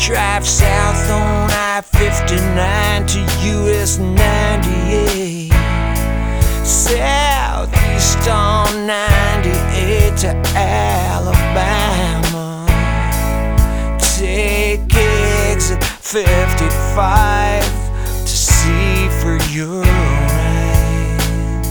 Drive south on I-59 to US 98, southeast on 98 to Alabama. Take exit 55 to see for your